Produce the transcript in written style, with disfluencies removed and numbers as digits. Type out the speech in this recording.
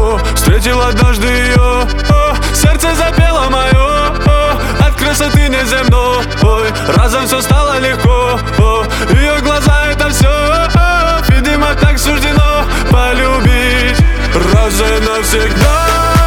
Встретил однажды ее, сердце запело мое, от красоты неземной. Разом все стало легко, ее глаза — это все. Видимо, так суждено полюбить раз и навсегда.